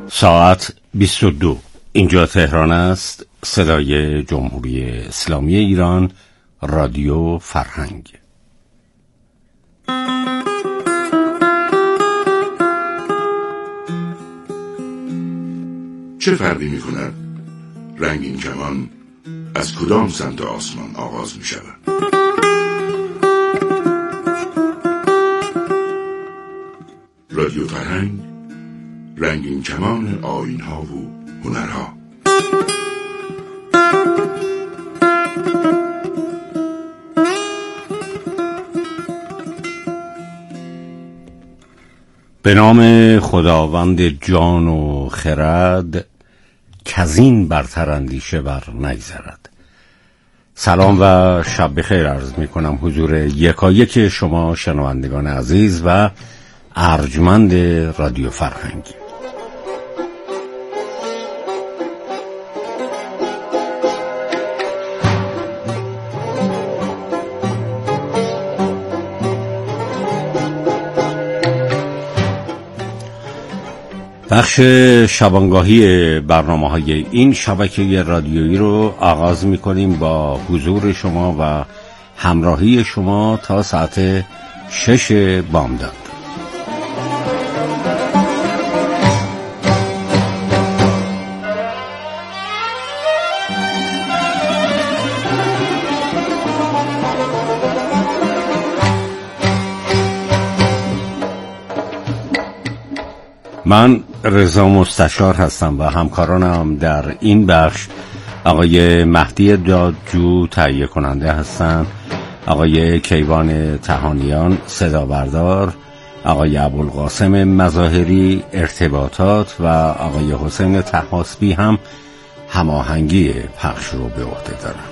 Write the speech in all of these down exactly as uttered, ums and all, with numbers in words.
ساعت بیست و دو. اینجا تهران است. صدای جمهوری اسلامی ایران، رادیو فرهنگ. چه فرقی می کند رنگین کمان از کدام سمت آسمان آغاز می شود؟ رادیو فرهنگ، رنگین کمان آیین‌ها و هنرها. به نام خداوند جان و خرد، کزین برتر اندیشه بر نگذرد. سلام و شب بخیر عرض می کنم حضور یکایک شما شنوندگان عزیز و ارجمند رادیو فرهنگی. بخش شبانگاهی برنامه‌های این شبکه رادیویی رو آغاز می‌کنیم با حضور شما و همراهی شما تا ساعت شش بامداد. من رضا مستشار هستم و همکارانم در این بخش آقای مهدی دادجو تهیه کننده هستند، آقای کیوان تهانیان صدا بردار، آقای ابوالقاسم مظاهری ارتباطات و آقای حسین طهاسبی هم هماهنگی پخش رو به عهده دارند.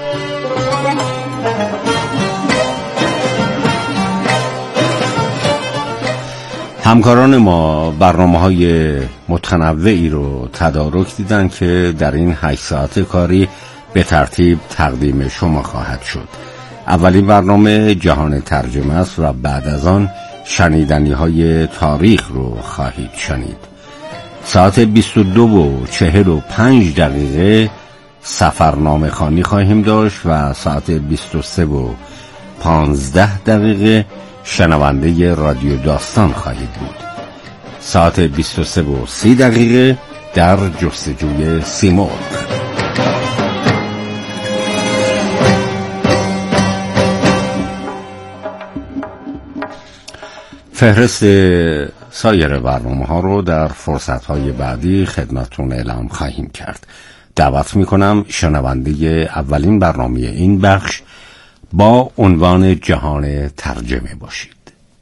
همکاران ما برنامه‌های متنوعی رو تدارک دیدن که در این هشت ساعت کاری به ترتیب تقدیم شما خواهد شد. اولین برنامه جهان ترجمه است و بعد از آن شنیدنی‌های تاریخ رو خواهید شنید. ساعت بیست و دو و چهل و پنج دقیقه سفرنامه خوانی خواهیم داشت و ساعت بیست و سه و پانزده دقیقه شنونده رادیو داستان خواهید بود. ساعت بیست و سه و سی دقیقه در جستجوی سیمرغ. فهرست سایر برنامه ها رو در فرصت های بعدی خدمتتون اعلام خواهیم کرد. دعوت میکنم شنونده اولین برنامه این بخش با عنوان جهان ترجمه باشید.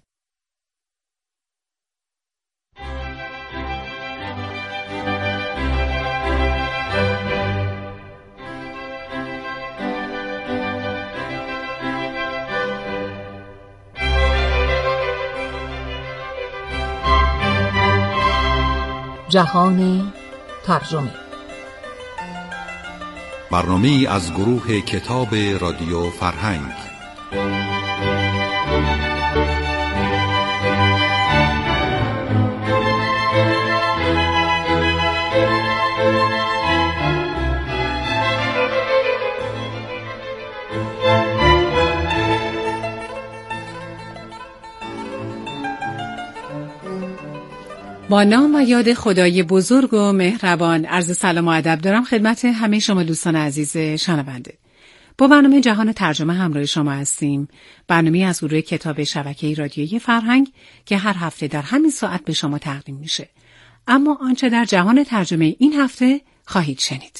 جهان ترجمه، برنامه‌ای از گروه کتاب رادیو فرهنگ. با نام و یاد خدای بزرگ و مهربان عرض سلام و ادب دارم خدمت همه شما دوستان عزیز شنونده. با برنامه جهان ترجمه همراه شما هستیم. برنامه از گروه کتاب شبکه رادیویی فرهنگ که هر هفته در همین ساعت به شما تقدیم میشه. اما آنچه در جهان ترجمه این هفته خواهید شنید.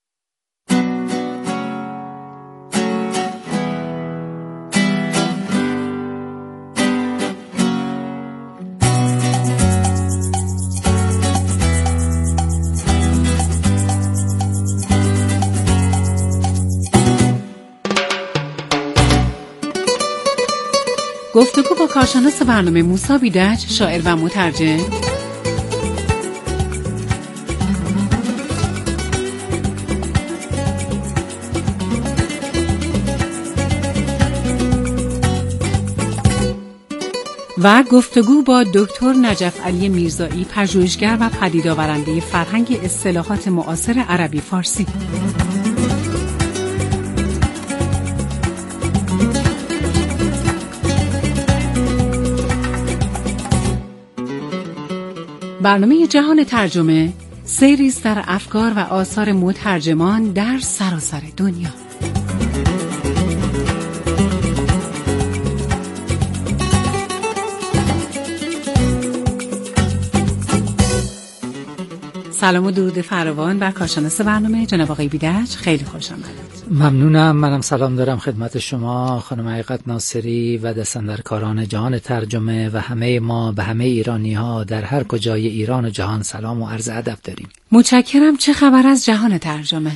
گفتگو با کارشناس برنامه موسی بیدج، شاعر و مترجم. و گفتگو با دکتر نجف علی میرزایی، پژوهشگر و پدیدآورنده فرهنگ اصطلاحات معاصر عربی فارسی. برنامه جهان ترجمه سیری است در افکار و آثار مترجمان در سراسر دنیا. سلام و درود فراوان بر کارشناس برنامه جناب آقای بیدج، خیلی خوش آمدید. ممنونم. منم سلام دارم خدمت شما خانم حقیقت ناصری و دستاندرکاران جهان ترجمه و همه ما به همه ایرانی ها در هر کجای ایران و جهان سلام و عرض ادب داریم. متشکرم. چه خبر از جهان ترجمه؟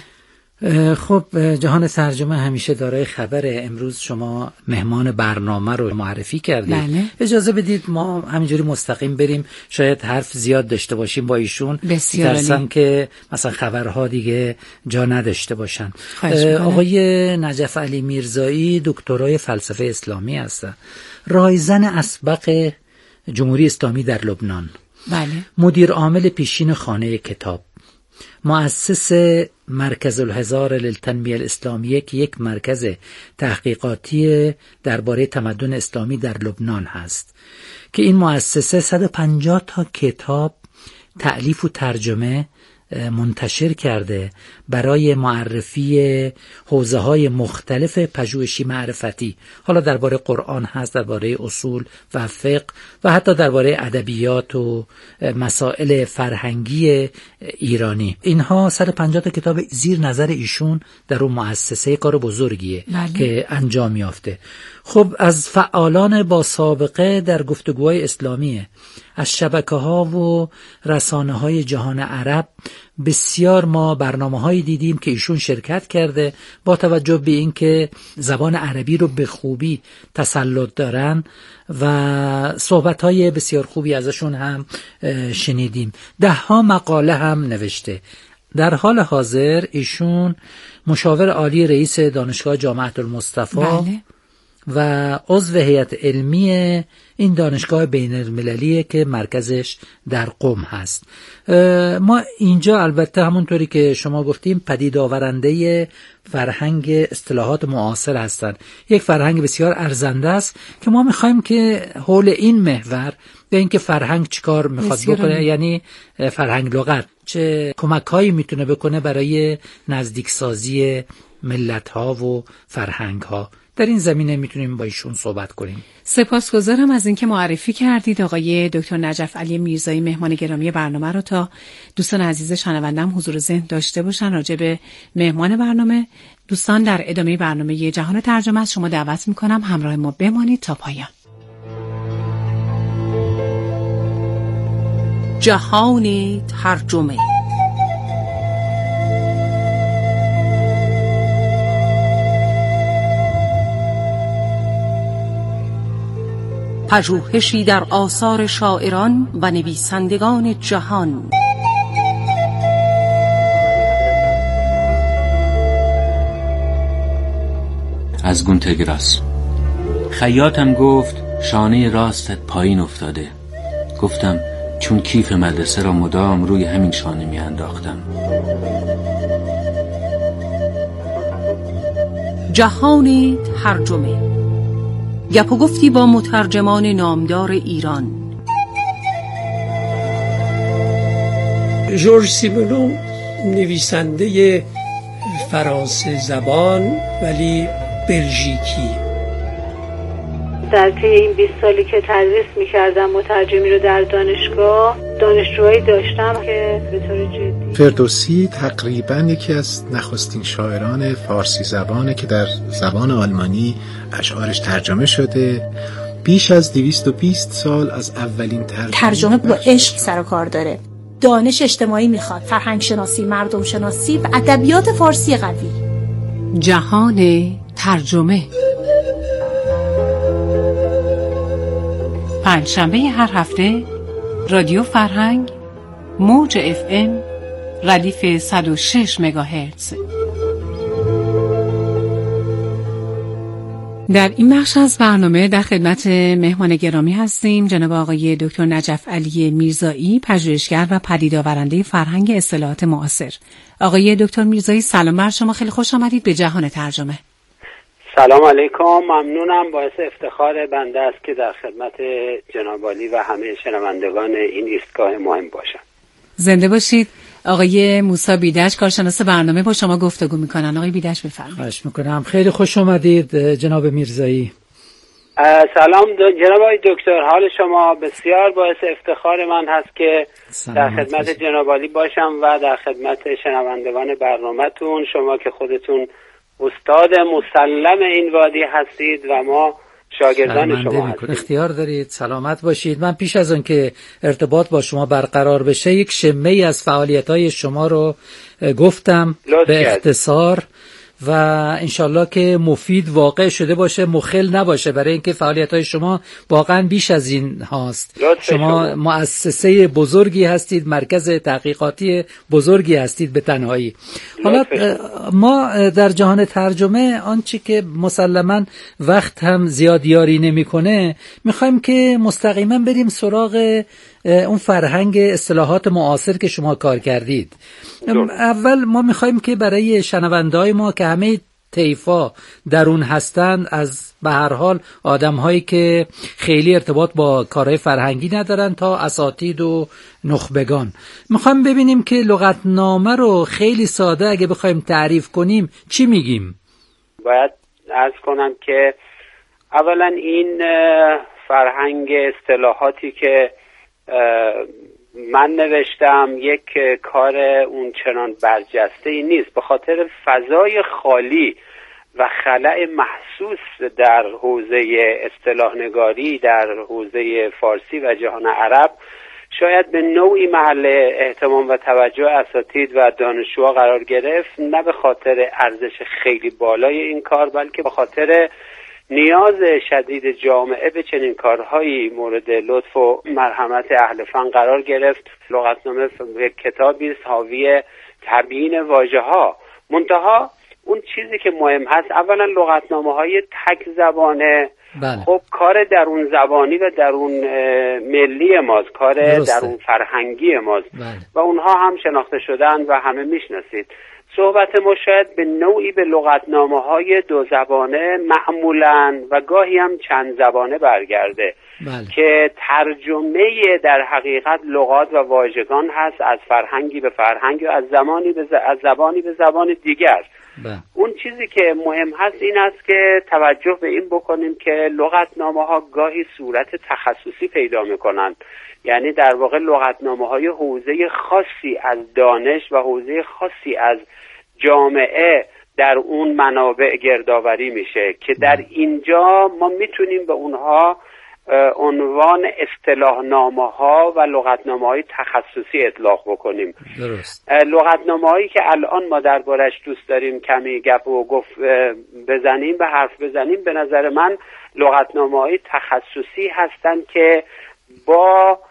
خب جهان ترجمه همیشه دارای خبره. امروز شما مهمان برنامه رو معرفی کردید. بله. اجازه بدید ما همینجوری مستقیم بریم، شاید حرف زیاد داشته باشیم با ایشون، بسیار که مثلا خبرها دیگه جا نداشته باشن. آقای نجف علی میرزایی دکترای فلسفه اسلامی هستن، رایزن اسبق جمهوری اسلامی در لبنان. بله. مدیر عامل پیشین خانه کتاب، مؤسس مرکز الهزار للتنمیه الاسلامیه که یک مرکز تحقیقاتی درباره تمدن اسلامی در لبنان هست که این مؤسسه صد و پنجاه تا کتاب تألیف و ترجمه منتشر کرده برای معرفی حوزه‌های مختلف پژوهشی معرفتی. حالا درباره قرآن هست، درباره اصول و فقه و حتی درباره ادبیات و مسائل فرهنگی ایرانی. اینها صد و پنجاه تا کتاب زیر نظر ایشون در اون مؤسسه، کار بزرگیه. بله. که انجام یافته. خب از فعالان با سابقه در گفتگوهای اسلامیه، از شبکه‌ها و رسانه‌های جهان عرب بسیار ما برنامه‌هایی دیدیم که ایشون شرکت کرده، با توجه به اینکه زبان عربی رو به خوبی تسلط دارن و صحبت‌های بسیار خوبی ازشون هم شنیدیم. ده ها مقاله هم نوشته. در حال حاضر ایشون مشاور عالی رئیس دانشگاه جامعه المصطفی بله. و عضو هیئت علمی این دانشگاه بین المللیه که مرکزش در قم هست. ما اینجا البته همونطوری که شما گفتیم پدید آورنده فرهنگ اصطلاحات معاصر هستن، یک فرهنگ بسیار ارزنده است که ما میخوایم که حول این محور به اینکه فرهنگ چیکار میخواد بکنه، یعنی فرهنگ لغت چه کمک‌هایی میتونه بکنه برای نزدیک سازی ملت‌ها و فرهنگ‌ها، در این زمینه میتونیم با ایشون صحبت کنیم. سپاسگزارم از اینکه معرفی کردید آقای دکتر نجف علی میرزایی، مهمان گرامی برنامه رو. تا دوستان عزیز شنوندم حضور ذهن داشته باشن راجع به مهمان برنامه. دوستان در ادامه برنامه جهان ترجمه از شما دعوت میکنم همراه ما بمانید تا پایان. جهان ترجمه. پژوهشی در آثار شاعران و نویسندگان جهان. از گونتگراس. خیاطم گفت شانه راستت پایین افتاده. گفتم چون کیف مدرسه را مدام روی همین شانه می انداختم. جهان ترجمه. گپ و گفتی با مترجمان نامدار ایران. ژورژ سیمونون نویسنده فرانسه زبان ولی بلژیکی. در طی این بیست سالی که تدریس می‌کردم مترجمی رو در دانشگاه، دانشجوهایی داشتم که به طور جدی. فردوسی تقریباً یکی از نخستین شاعران فارسی زبانه که در زبان آلمانی اشعارش ترجمه شده. بیش از دویست و بیست سال از اولین ترجمه. ترجمه با عشق سر و کار داره. دانش اجتماعی میخواد، فرهنگ شناسی، مردم شناسی و ادبیات فارسی قوی. جهان ترجمه. پنجشنبه هر هفته رادیو فرهنگ موج اف ام ردیف صد و شش مگاهرتز. در این بخش از برنامه در خدمت مهمان گرامی هستیم، جناب آقای دکتر نجف علی میرزایی، پژوهشگر و پدیدآورنده فرهنگ اصطلاحات معاصر. آقای دکتر میرزایی سلام بر شما، خیلی خوش آمدید به جهان ترجمه. سلام علیکم، ممنونم. باعث افتخار بنده است که در خدمت جناب عالی و همه شنوندگان این ایستگاه مهم باشم. زنده باشید. آقای موسی بیدش کارشناس برنامه با شما گفتگو میکنن. آقای بیدش بفرمایید. خواهش میکنم. خیلی خوش آمدید جناب میرزایی. سلام جناب آقای دکتر، حال شما؟ بسیار باعث افتخار من هست که در خدمت جناب عالی باشم و در خدمت شنوندگان برنامه‌تون. شما که خودتون استاد مسلم این وادی هستید و ما شاگردان شما هستید. اختیار دارید. سلامت باشید. من پیش از آن که ارتباط با شما برقرار بشه یک شمه‌ای از فعالیت‌های شما رو گفتم به اختصار و انشالله که مفید واقع شده باشه، مخل نباشه، برای اینکه فعالیت‌های شما واقعا بیش از این هاست. شما مؤسسه بزرگی هستید، مرکز تحقیقاتی بزرگی هستید به تنهایی. حالا ما در جهان ترجمه آنچه که مسلماً وقت هم زیاد یاری نمی‌کنه، می‌خوایم که مستقیما بریم سراغ اون فرهنگ اصطلاحات معاصر که شما کار کردید. اول ما میخوایم که برای شنونده‌های ما که همه طیفا در اون هستند، از به هر حال آدم‌هایی که خیلی ارتباط با کارهای فرهنگی ندارن تا اساتید و نخبگان، میخوایم ببینیم که لغتنامه رو خیلی ساده اگه بخوایم تعریف کنیم چی میگیم؟ باید عرض کنم که اولا این فرهنگ اصطلاحاتی که من نوشتم یک کار اون چنان برجسته ای نیست، به خاطر فضای خالی و خلأ محسوس در حوزه اصطلاح نگاری در حوزه فارسی و جهان عرب شاید به نوعی محل اهتمام و توجه اساتید و دانشجوها قرار گرفت، نه به خاطر ارزش خیلی بالای این کار، بلکه به خاطر نیاز شدید جامعه به چنین کارهایی مورد لطف و مرحمت اهل فن قرار گرفت. لغتنامه یک کتابی است حاوی تبیین واژه‌ها. منتها اون چیزی که مهم هست، اولا لغتنامه‌های تک زبانه. بله. خب کار درون زبانی و درون ملی ماست، کار درسته. درون فرهنگی ماست. بله. و اونها هم شناخته شدن و همه میشناسید. صحبت ما شاید به نوعی به لغتنامه‌های دو زبانه معمولاً و گاهی هم چند زبانه برگرده. بله. که ترجمه در حقیقت لغات و واژگان هست از فرهنگی به فرهنگ و از زمانی به ز... از زبانی به زبان دیگر. بله. اون چیزی که مهم هست این است که توجه به این بکنیم که لغتنامه‌ها گاهی صورت تخصصی پیدا می‌کنند، یعنی در واقع لغتنامه‌های حوزه خاصی از دانش و حوزه خاصی از جامعه در اون منابع گردآوری میشه که در اینجا ما میتونیم به اونها عنوان اصطلاح نامه‌ها و لغتنامه‌های تخصصی اطلاق بکنیم. درست. لغتنامه‌هایی که الان ما دربارش دوست داریم کمی گپ و گفت بزنیم، به حرف بزنیم، به نظر من لغتنامه‌های تخصصی هستند که با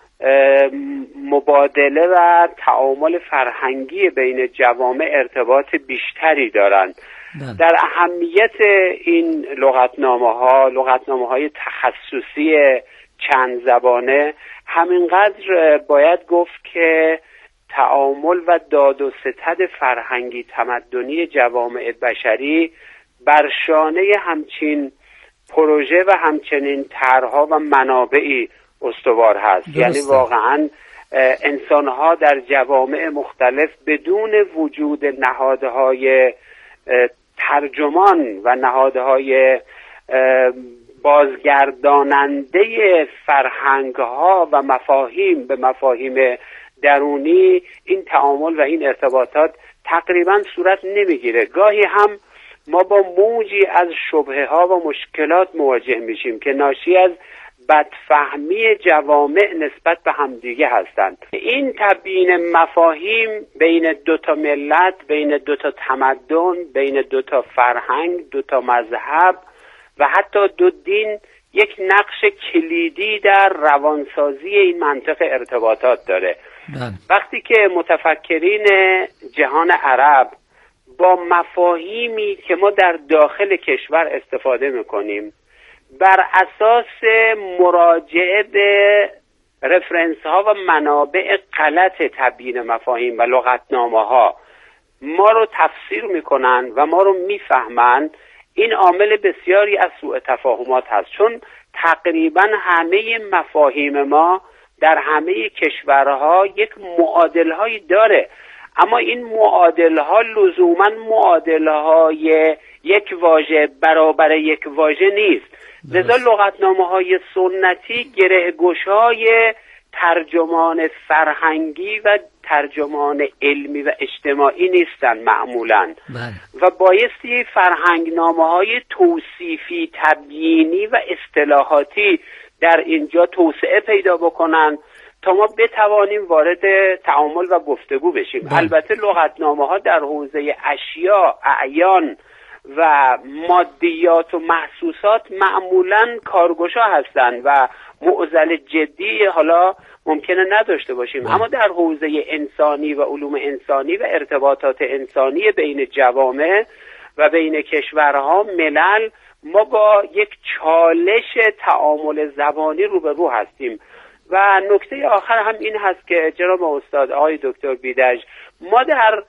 مبادله و تعامل فرهنگی بین جوامع ارتباط بیشتری دارند. در اهمیت این لغتنامه‌ها، لغتنامه‌های تخصصی چند زبانه، همینقدر باید گفت که تعامل و داد و ستد فرهنگی تمدنی جوامع بشری بر شانه همچین پروژه و همچنین طرح‌ها و منابعی استوار هست. درسته. یعنی واقعاً انسان‌ها در جوامع مختلف بدون وجود نهادهای ترجمان و نهادهای بازگرداننده فرهنگ‌ها و مفاهیم به مفاهیم درونی، این تعامل و این ارتباطات تقریباً صورت نمیگیره. گاهی هم ما با موجی از شبهه‌ها و مشکلات مواجه میشیم که ناشی از بدفهمی جوامع نسبت به همدیگه هستند. این تبیین مفاهیم بین دو تا ملت، بین دو تا تمدن، بین دو تا فرهنگ، دو تا مذهب و حتی دو دین یک نقش کلیدی در روانسازی این منطق ارتباطات داره. بله. وقتی که متفکرین جهان عرب با مفاهیمی که ما در داخل کشور استفاده میکنیم بر اساس مراجعه به رفرنس ها و منابع غلط تبیین مفاهیم و لغتنامه ها ما رو تفسیر میکنن و ما رو میفهمن، این عامل بسیاری از سوء تفاهمات هست، چون تقریبا همه مفاهیم ما در همه کشورها یک معادلهایی داره، اما این معادلها لزوما معادلهای یک واژه برابر یک واژه نیست. لذا لغتنامه‌های سنتی گره‌گشای ترجمان فرهنگی و ترجمان علمی و اجتماعی نیستن معمولاً و بایستی فرهنگنامه‌های توصیفی، تبیینی و اصطلاحاتی در اینجا توسعه پیدا بکنن تا ما بتوانیم وارد تعامل و گفتگو بشیم. بله. البته لغتنامه‌ها در حوزه اشیا، اعیان و مادیات و محسوسات معمولاً کارگشا هستند و معضل جدی حالا ممکنه نداشته باشیم. بله. اما در حوزه انسانی و علوم انسانی و ارتباطات انسانی بین جوامع و بین کشورها، ملل، ما با یک چالش تعامل زبانی روبرو هستیم. و نکته آخر هم این هست که جناب استاد آقای دکتر بیدج، ما در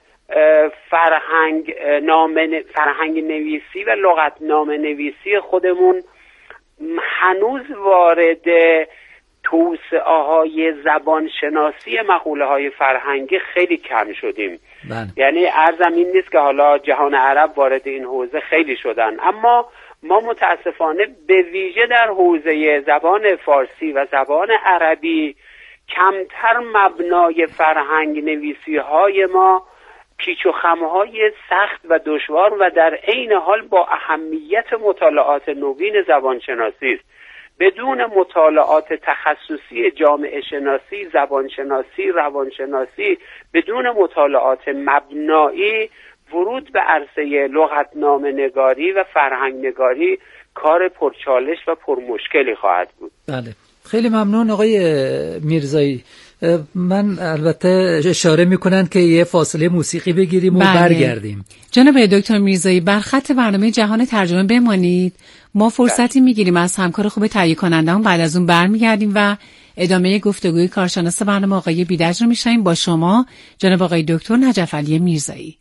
فرهنگ نامه فرهنگ نویسی و لغتنامه نویسی خودمون هنوز وارد توسعه های زبان شناسی مقوله های فرهنگی خیلی کم شدیم. بله. یعنی عرضم این نیست که حالا جهان عرب وارد این حوزه خیلی شدن، اما ما متاسفانه به ویژه در حوزه زبان فارسی و زبان عربی کمتر مبنای فرهنگ نویسی های ما پیچ و خمهای سخت و دشوار و در عین حال با اهمیت مطالعات نوین زبانشناسی است. بدون مطالعات تخصصی جامعه شناسی، زبانشناسی، روانشناسی، بدون مطالعات مبنایی، ورود به عرصه لغتنامه نگاری و فرهنگ نگاری کار پرچالش و پرمشکلی خواهد بود. بله، خیلی ممنون آقای میرزایی. من البته اشاره میکنن که یه فاصله موسیقی بگیریم و بله. برگردیم. جناب دکتر میرزایی، بر خط برنامه جهان ترجمه بمانید. ما فرصتی میگیریم از همکار خوب تهیه کننده‌مون، بعد از اون برمیگردیم و ادامه گفتگوی کارشناس برنامه آقای بیدج رو میشنویم با شما جناب آقای دکتر نجف علی میرزایی.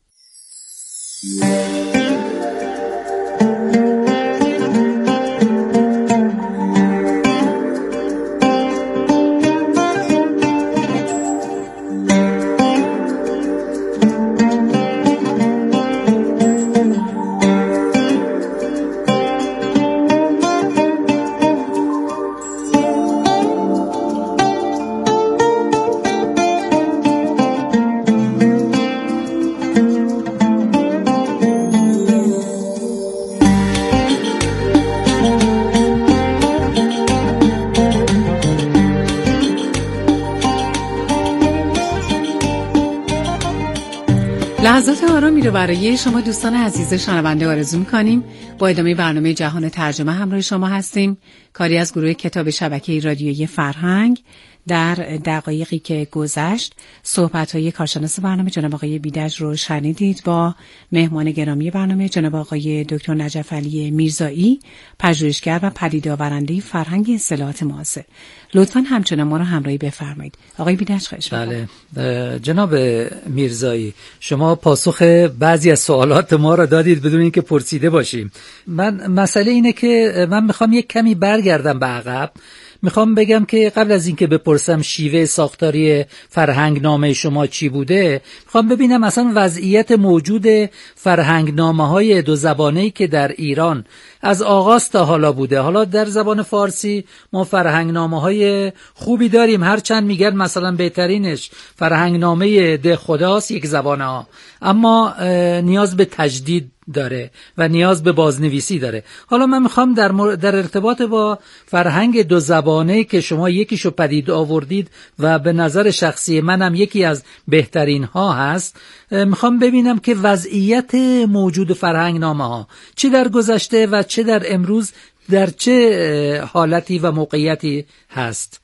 لحظات آرامی رو برای شما دوستان عزیز شنونده آرزو می‌کنیم. با ادامه برنامه جهان ترجمه همراه شما هستیم. کاری از گروه کتاب شبکه رادیویی فرهنگ. در دقایقی که گذشت صحبت‌های کارشناس برنامه جناب آقای بیدج رو شنیدید با مهمان گرامی برنامه جناب آقای دکتر نجف علی میرزایی، پژوهشگر و پدیدآورنده فرهنگ اصطلاحات معاصر. لطفاً همچنان ما رو همراهی بفرمایید. آقای بیدج خواهش می‌کنم. بله جناب میرزایی، شما پاسخ بعضی از سوالات ما رو دادید بدون اینکه پرسیده باشیم. من مسئله اینه که من میخوام یک کمی برگردم به عقب. میخوام بگم که قبل از اینکه بپرسم شیوه ساختاری فرهنگنامه شما چی بوده، میخوام ببینم اصلا وضعیت موجود فرهنگنامه‌های دو زبانه‌ای که در ایران از آغاز تا حالا بوده. حالا در زبان فارسی ما فرهنگنامه‌های خوبی داریم، هرچند میگن مثلا بهترینش فرهنگنامه ده خداست یک زبانه ها، اما نیاز به تجدید داره و نیاز به بازنویسی داره. حالا من میخوام در, مر... در ارتباط با فرهنگ دو زبانه که شما یکیشو پدید آوردید و به نظر شخصی منم یکی از بهترین ها هست، میخوام ببینم که وضعیت موجود فرهنگنامه ها چه در گذشته و چه در امروز در چه حالتی و موقعیتی هست.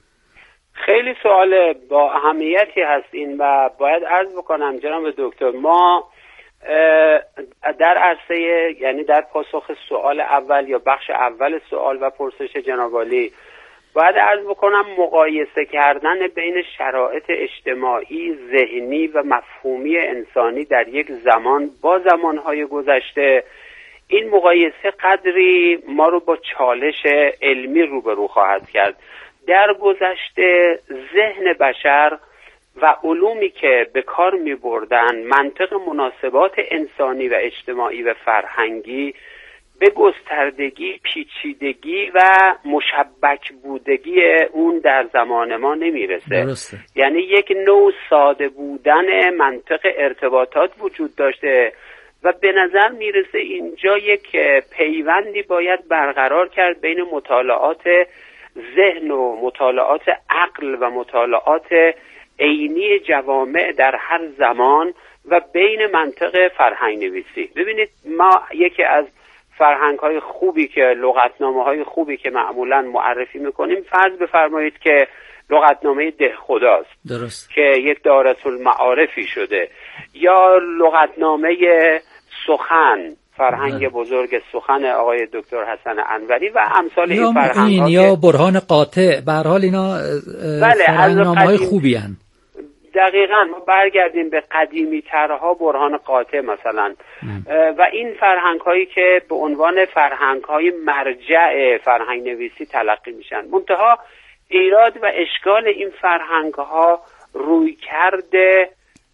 خیلی سوال با اهمیتی هست این و باید عرض بکنم جناب دکتر، ما در عرصه، یعنی در پاسخ سوال اول یا بخش اول سوال و پرسش جناب عالی، باید عرض بکنم مقایسه کردن بین شرایط اجتماعی، ذهنی و مفهومی انسانی در یک زمان با زمانهای گذشته، این مقایسه قدری ما رو با چالش علمی روبرو خواهد کرد. در گذشته ذهن بشر و علومی که به کار می بردن منطق مناسبات انسانی و اجتماعی و فرهنگی به گستردگی، پیچیدگی و مشبک بودگی اون در زمان ما نمیرسه. درسته. یعنی یک نوع ساده بودن منطق ارتباطات وجود داشته و به نظر میرسه اینجا یک پیوندی باید برقرار کرد بین مطالعات ذهن و مطالعات عقل و مطالعات عینی جوامع در هر زمان و بین منطق فرهنگ نویسی. ببینید ما یکی از فرهنگ های خوبی که لغتنامه های خوبی که معمولا معرفی میکنیم، فرض بفرمایید که لغتنامه دهخداست، درست، که یک دارالمعارفی شده، یا لغتنامه سخن، فرهنگ بزرگ سخن آقای دکتر حسن انوری و امثال این فرهنگ ها، یا برهان قاطع. به هر حال اینا فرهنگنامه های خوبی هن. دقیقاً ما برگردیم به قدیمی ترها، برهان قاطع مثلا ام. و این فرهنگ هایی که به عنوان فرهنگ های مرجع فرهنگ نویسی تلقی میشن. منتها ایراد و اشکال این فرهنگ ها روی کرده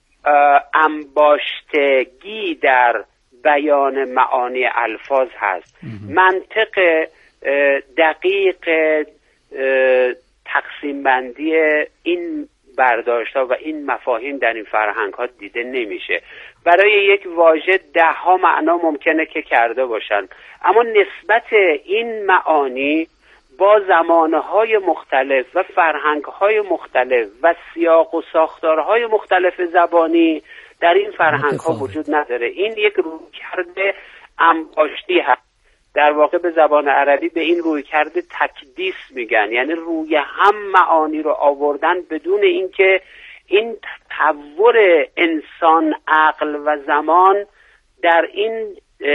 انباشتگی در بیان معانی الفاظ هست. ام. منطق دقیق تقسیم بندی این برداشت‌ها و این مفاهیم در این فرهنگ‌ها دیده نمیشه. برای یک واژه ده ها معنا ممکنه که کرده باشن، اما نسبت این معانی با زمانهای مختلف و فرهنگ‌های مختلف و سیاق و ساختارهای مختلف زبانی در این فرهنگ‌ها وجود نداره. این یک رویکرد انباشتی هست. در واقع به زبان عربی به این رویکرد تکدیس میگن، یعنی روی هم معانی رو آوردن بدون اینکه این تطور انسان، عقل و زمان در این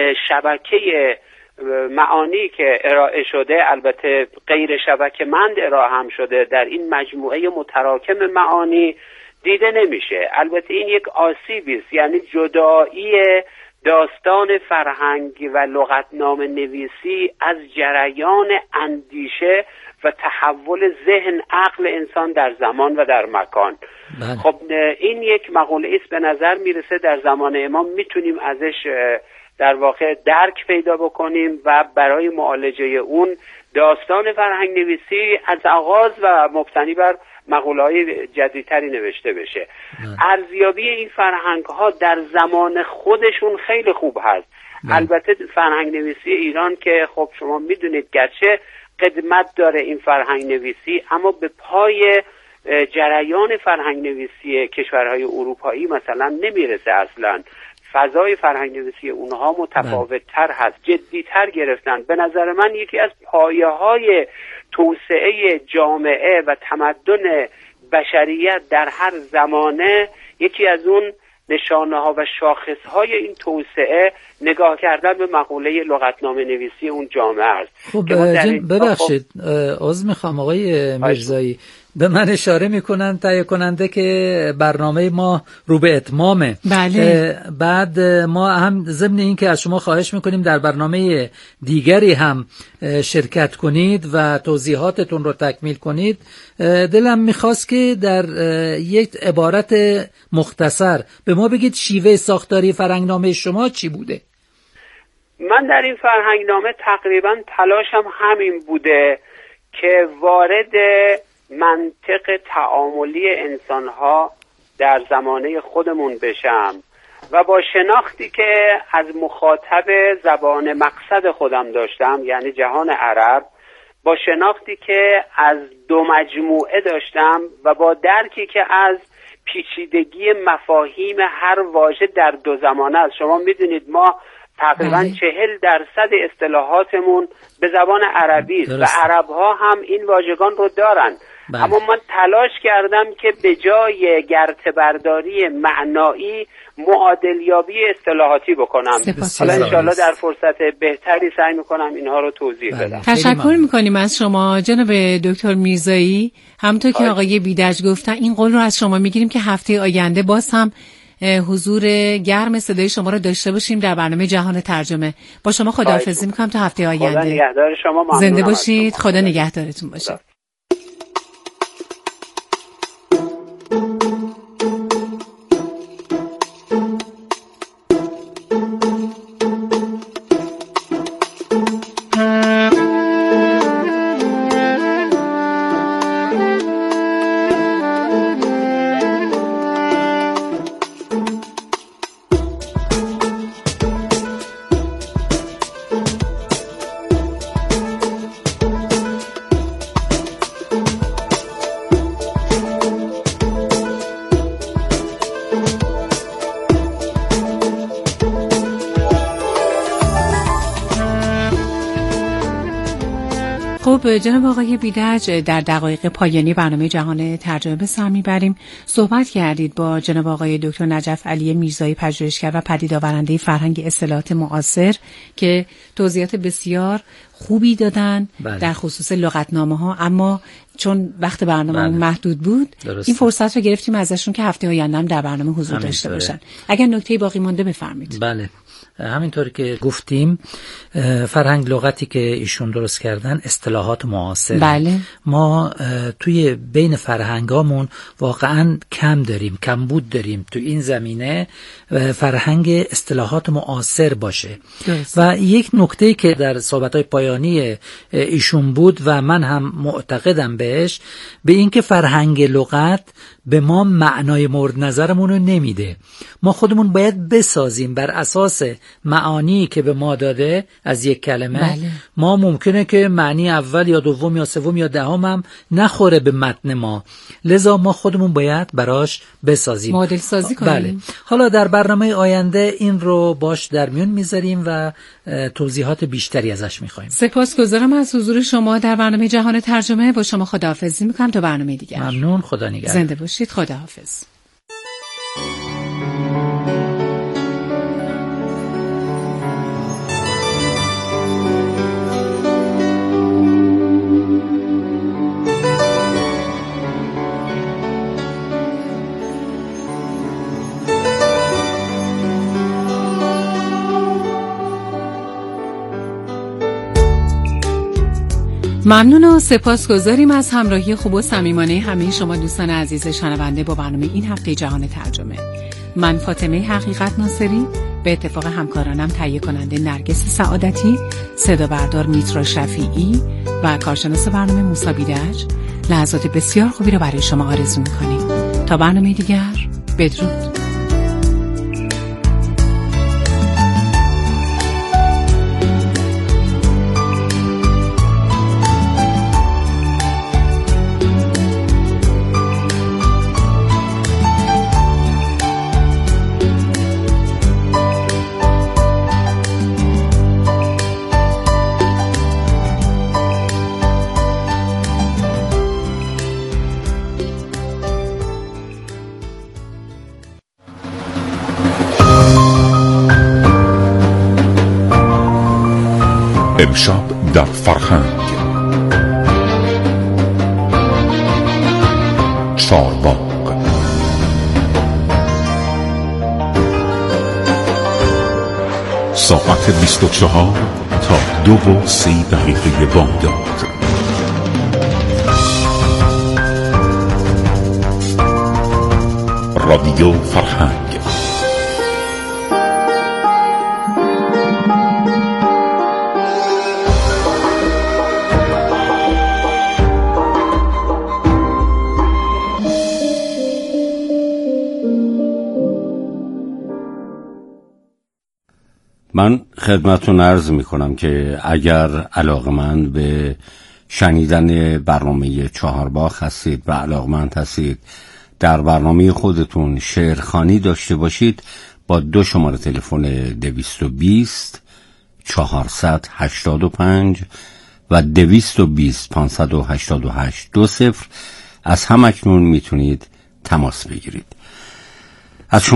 شبکه معانی که ارائه شده، البته غیر شبکه مند ارائه هم شده، در این مجموعه متراکم معانی دیده نمیشه. البته این یک آسیبی است، یعنی جدایی داستان فرهنگی و لغتنامه نویسی از جریان اندیشه و تحول ذهن، عقل انسان در زمان و در مکان. بله. خب این یک مقوله است به نظر میرسه در زمان امام میتونیم ازش در واقع درک پیدا بکنیم و برای معالجه اون داستان فرهنگ نویسی از آغاز و مبتنی بر مقوله‌های جدیدتری نوشته بشه. ارزیابی این فرهنگ ها در زمان خودشون خیلی خوب هست. نه. البته فرهنگ نویسی ایران که خب شما میدونید گرچه قدمت داره این فرهنگ نویسی، اما به پای جریان فرهنگ نویسی کشورهای اروپایی مثلا نمیرسه. اصلا فضای فرهنگ نویسی اونها متفاوت تر هست، جدی تر گرفتن. به نظر من یکی از پایه های توسعه جامعه و تمدن بشریت در هر زمانه، یکی از اون نشانه ها و شاخص های این توسعه نگاه کردن به مقوله لغتنامه نویسی اون جامعه است. خب ببخشید عذر میخوام آقای میرزایی، به من اشاره میکنن تهیه کننده که برنامه ما رو به اتمامه. بله. بعد ما هم ضمن این که از شما خواهش میکنیم در برنامه دیگری هم شرکت کنید و توضیحاتتون رو تکمیل کنید، دلم میخواست که در یک عبارت مختصر به ما بگید شیوه ساختاری فرهنگنامه شما چی بوده؟ من در این فرهنگنامه تقریبا تلاشم همین بوده که وارد منطق تعاملی انسانها در زمانه خودمون بشم و با شناختی که از مخاطب زبان مقصد خودم داشتم، یعنی جهان عرب، با شناختی که از دو مجموعه داشتم و با درکی که از پیچیدگی مفاهیم هر واژه در دو زمانه است. شما میدونید ما تقریبا چهل درصد اصطلاحاتمون به زبان عربی است و عرب‌ها هم این واژگان رو دارن. بله. اما من تلاش کردم که به جای گرته برداری معنایی معادلیابی اصطلاحاتی بکنم. حالا انشاءالله در فرصت بهتری سعی میکنم اینها رو توضیح بله. بدم. تشکر میکنیم از شما جناب دکتر میرزایی. همونطور که آقای بیدج گفتن این قول رو از شما میگیریم که هفته آینده باز هم حضور گرم صدای شما رو داشته باشیم در برنامه جهان ترجمه. با شما خداحافظی میکنم تا هفته آینده. خدا نگهدار شما. زنده باشید. خدا نگهدارتون باشه. خب جناب آقای بیدج، در دقایق پایانی برنامه جهان ترجمه به سر میبریم. صحبت کردید با جناب آقای دکتر نجف علی میرزایی، پژوهشگر و پدیدآورنده فرهنگ اصطلاحات معاصر که توضیحات بسیار خوبی دادن بله. در خصوص لغتنامه‌ها، اما چون وقت برنامه بله. محدود بود درسته. این فرصت رو گرفتیم ازشون که هفته آینده هم در برنامه حضور داشته باشن. اگر نکته باقی مونده بفرمایید. بله، همینطور که گفتیم فرهنگ لغتی که ایشون درست کردن اصطلاحات معاصر بله. ما توی بین فرهنگامون واقعا کم داریم، کمبود داریم تو این زمینه فرهنگ اصطلاحات معاصر باشه درست. و یک نکته که در صحبت‌های پایانی ایشون بود و من هم معتقدم بهش، به این که فرهنگ لغت به ما معنای مورد نظرمون رو نمیده. ما خودمون باید بسازیم بر اساس معانی که به ما داده از یک کلمه بله. ما ممکنه که معنی اول یا دوم یا سوم یا دهم هم نخوره به متن ما، لذا ما خودمون باید براش بسازیم، مدل سازی کنیم. بله. حالا در برنامه آینده این رو باش در میون میذاریم و توضیحات بیشتری ازش میخوایم. سپاسگزارم از حضور شما در برنامه جهان ترجمه. با شما خداحافظی میکنم تا برنامه دیگر. ممنون، خدا نگهدار. زنده باشید. خداحافظ. ممنون و سپاسگزاریم از همراهی خوب و صمیمانه همه شما دوستان عزیز شنونده با برنامه این هفته جهان ترجمه. من فاطمه حقیقت ناصری به اتفاق همکارانم تهیه کننده نرگس سعادتی، صدا بردار میترا شفیعی و کارشناس برنامه موسی بیدج لحظات بسیار خوبی رو برای شما آرزو می‌کنیم. تا برنامه دیگر، بدرود. امشب در فرهنگ چارباغ. ساعت بیست و چهار تا دو و سی دقیقه بامداد. رادیو فرهنگ. من خدمتتون عرض می کنم که اگر علاقمند به شنیدن برنامه چهارباغ هستید و علاقمند هستید در برنامه خودتون شعرخوانی داشته باشید، با دو شماره تلفن دویست و بیست چهارصد هشتاد و پنج و دویست و بیست پانصد و هشتاد و هشت دو صفر از همکنون میتونید تماس بگیرید. از شما